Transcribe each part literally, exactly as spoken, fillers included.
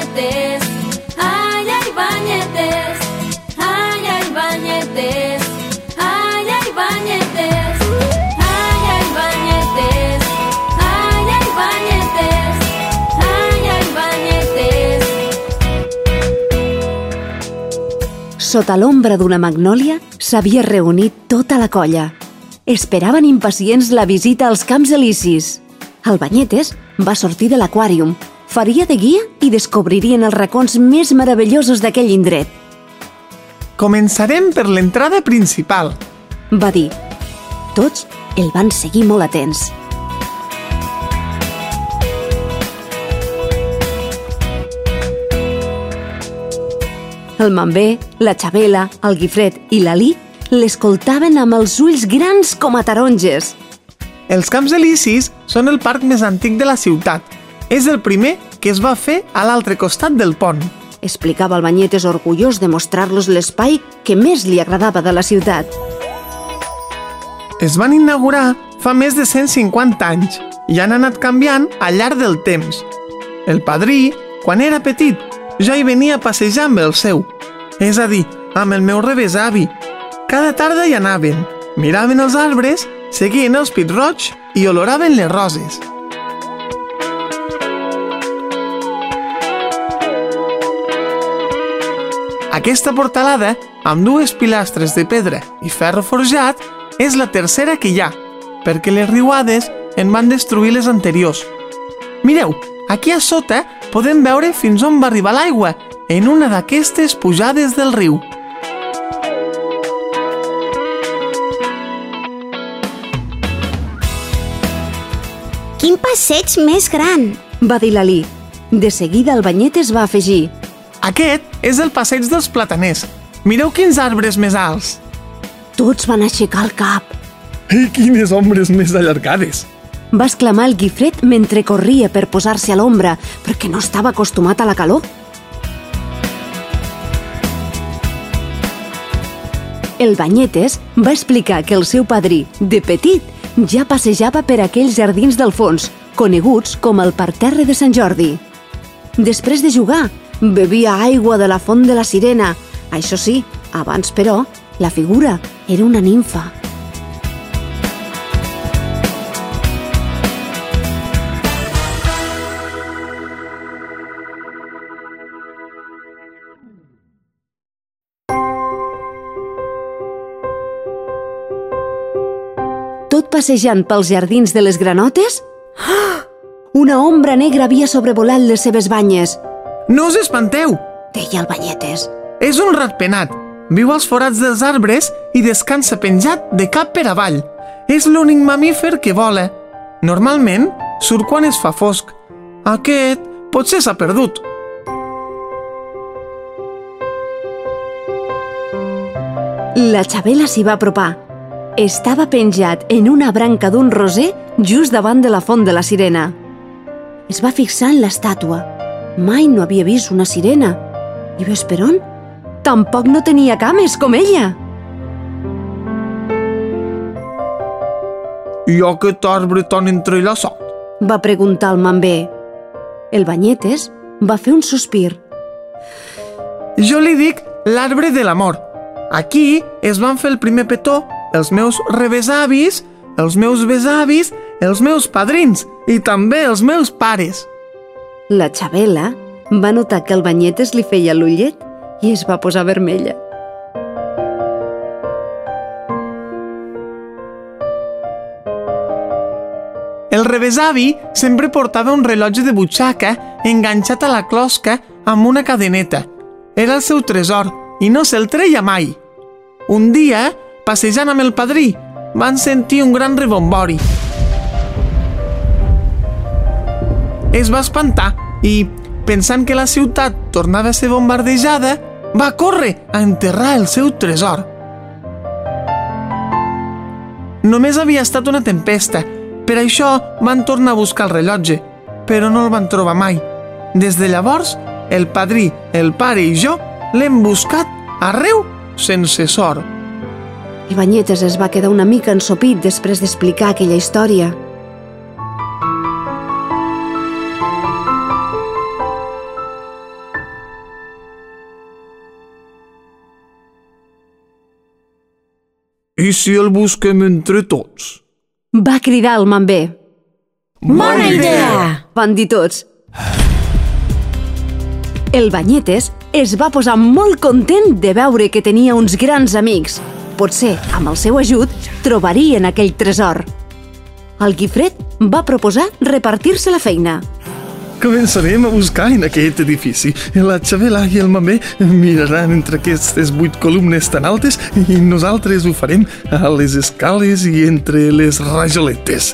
Banyetes, ai, ai, Banyetes, ai, ai, Banyetes, ai, ai, Banyetes, ai, ai, Banyetes, ai, ai, Banyetes, ai, ai, Banyetes. Sota l'ombra d'una magnòlia s'havia reunit tota la colla. Esperaven impacients la visita als Camps Elisis. El Banyetes va sortir de l'aquàrium, faria de guia i descobririen els racons més meravellosos d'aquell indret. Començarem per l'entrada principal, Va dir. Tots el van seguir molt atents. El Mambé, la Xabela, el Guifret i l'Alí l'escoltaven amb els ulls grans com a taronges. Els Camps Elisis són el parc més antic de la ciutat. És el primer que es va fer a l'altre costat del pont. Explicava el Banyetes orgullós de mostrar-los l'espai que més li agradava de la ciutat. Es van inaugurar fa més de cent cinquanta anys i han anat canviant al llarg del temps. El padrí, quan era petit, ja hi venia a passejar amb el seu, és a dir, amb el meu rebesavi. Cada tarda hi anaven, miraven els arbres, seguien els pit-roigs i oloraven les roses. Aquesta portalada, amb dues pilastres de pedra i ferro forjat, és la tercera que hi ha, perquè les riuades en van destruir les anteriors. Mireu, aquí a sota podem veure fins on va arribar l'aigua en una d'aquestes pujades del riu. Quin passeig més gran! Va dir l'Alí. De seguida el Banyetes va afegir. Aquest és el passeig dels plataners. Mireu quins arbres més alts. Tots van aixecar el cap. I quines ombres més allargades. Va exclamar el Guifret mentre corria per posar-se a l'ombra, perquè no estava acostumat a la calor. El Banyetes va explicar que el seu padrí, de petit, ja passejava per aquells jardins del fons, coneguts com el parterre de Sant Jordi. Després de jugar, bevia aigua de la font de la Sirena. Això sí, abans, però, la figura era una nimfa. Tot passejant pels jardins de les granotes, una ombra negra havia sobrevolat les seves banyes. No us espanteu, Deia el Banyetes. és un ratpenat. Viu als forats dels arbres i descansa penjat de cap per avall. És l'únic mamífer que vola. Normalment surt quan es fa fosc. Aquest potser s'ha perdut. La Xabela s'hi va apropar. Estava penjat en una branca d'un roser just davant de la font de la Sirena. Es va fixar en l'estàtua. Mai no havia vist una sirena. I ves per on? Tampoc no tenia cames com ella. I aquest arbre tan entrellaçat? Va preguntar el Mambé. El Banyetes va fer un sospir. Jo li dic l'arbre de l'amor. Aquí es van fer el primer petó els meus rebesavis, els meus besavis, els meus padrins i també els meus pares. La Xabela va notar que el Banyetes li feia l'ullet i es va posar vermella. El rebesavi sempre portava un rellotge de butxaca enganxat a la closca amb una cadeneta. Era el seu tresor i no se'l treia mai. Un dia, passejant amb el padrí, van sentir un gran rebombori. Es va espantar i, pensant que la ciutat tornava a ser bombardejada, va córrer a enterrar el seu tresor. Només havia estat una tempesta, per això van tornar a buscar el rellotge, però no el van trobar mai. Des de llavors, el padrí, el pare i jo l'hem buscat arreu sense sort. El Banyetes es va quedar una mica ensopit després d'explicar aquella història. I si el busquem entre tots? Va cridar el Mambé. Bona idea! Van dir tots. El Banyetes es va posar molt content de veure que tenia uns grans amics. Potser, amb el seu ajut, trobarien aquell tresor. El Guifret va proposar repartir-se la feina. Començarem a buscar en aquest edifici. La Xabela i el Mambé miraran entre aquestes vuit columnes tan altes i nosaltres ho farem a les escales i entre les rajoletes.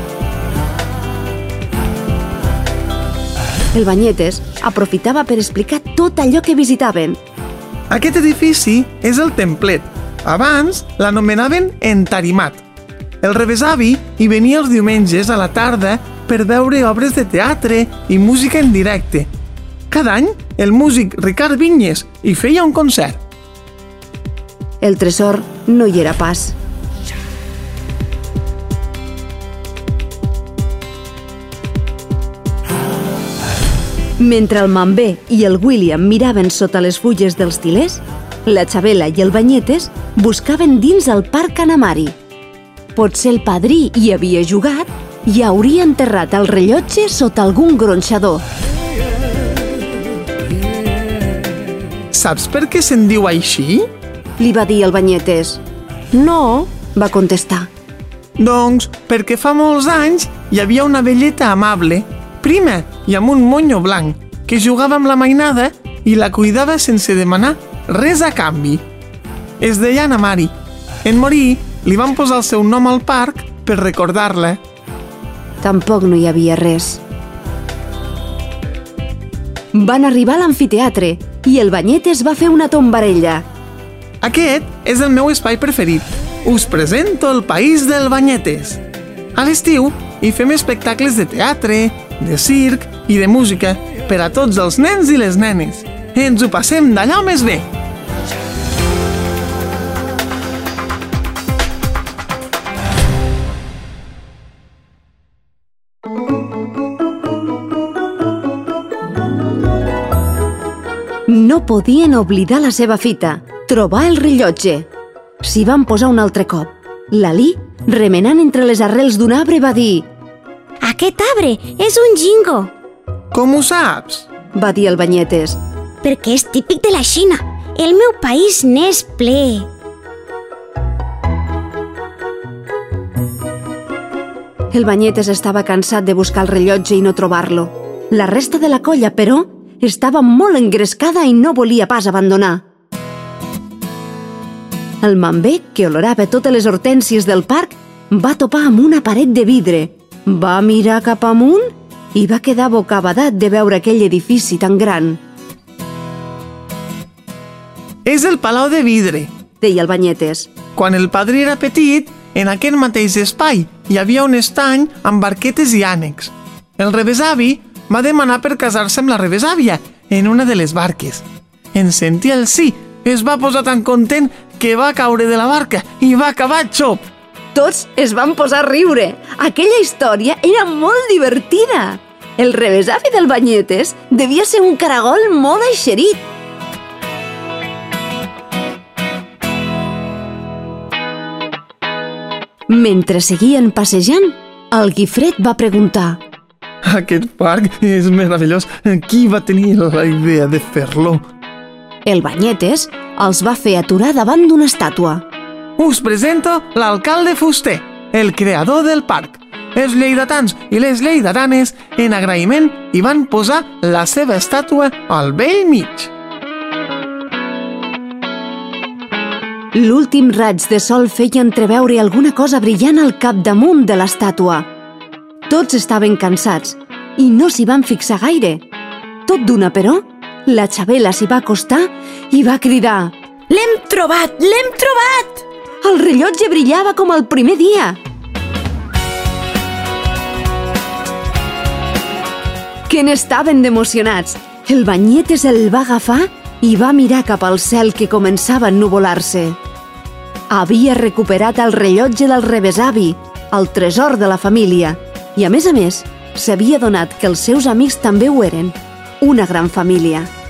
El Banyetes aprofitava per explicar tot allò que visitaven. Aquest edifici és el Templet. Abans l'anomenaven Entarimat. El rebesavi hi venia els diumenges a la tarda per veure obres de teatre i música en directe. Cada any, el músic Ricard Vinyes hi feia un concert. El tresor no hi era pas. Mentre el Mambé i el William miraven sota les fulles dels tilers, la Xabela i el Banyetes buscaven dins el parc Anamari. Potser el padrí hi havia jugat i hauria enterrat el rellotge sota algun gronxador. Saps per què se'n diu així? Li va dir el Banyetes. No, va contestar. Doncs perquè fa molts anys hi havia una velleta amable, prima i amb un monyo blanc, que jugava amb la mainada i la cuidava sense demanar res a canvi. Es deia Anamari. En morir, li van posar el seu nom al parc per recordar-la. Tampoc no hi havia res. Van arribar a l'amfiteatre i el Banyetes va fer una tombarella. Aquest és el meu espai preferit. Us presento el país del Banyetes. A l'estiu hi fem espectacles de teatre, de circ i de música per a tots els nens i les nenes. Ens ho passem d'allò més bé. No podien oblidar la seva fita, trobar el rellotge. S'hi van posar un altre cop. L'Alí, remenant entre les arrels d'un arbre, va dir: Aquest arbre és un jingo, Com ho saps? va dir el Banyetes. perquè és típic de la Xina. El meu país n'és ple. El Banyetes estava cansat de buscar el rellotge i no trobar-lo. La resta de la colla, però, estava molt engrescada i no volia pas abandonar. El Mambé, que olorava totes les hortènsies del parc, va topar amb una paret de vidre. Va mirar cap amunt i va quedar bocabadat de veure aquell edifici tan gran. És el Palau de Vidre. Deia el Banyetes. Quan el padrí era petit, en aquest mateix espai hi havia un estany amb barquetes i ànecs. El rebesavi va demanar per casar-se amb la rebesàvia en una de les barques. En sentir el sí, es va posar tan content que va caure de la barca i va acabar xop. Tots es van posar a riure. Aquella història era molt divertida. El rebesavi del Banyetes devia ser un caragol molt eixerit. Mentre seguien passejant, el Guifret va preguntar: Aquest parc és meravellós. Qui va tenir la idea de fer-lo? El Banyetes els va fer aturar davant d'una estàtua. Us presento l'alcalde Fuster, el creador del parc. Els lleidatans i les lleidatanes, en agraïment, hi van posar la seva estàtua al bell mig. L'últim raig de sol feia entreveure alguna cosa brillant al capdamunt de l'estàtua. Tots estaven cansats i no s'hi van fixar gaire. Tot d'una, però, la Xabela s'hi va acostar i va cridar: L'hem trobat! L'hem trobat! El rellotge brillava com el primer dia. Que n'estaven d'emocionats. El Banyetes el va agafar i va mirar cap al cel que començava a ennuvolar-se. Havia recuperat el rellotge del rebesavi, el tresor de la família, i a més a més s'havia donat que els seus amics també ho eren, una gran família.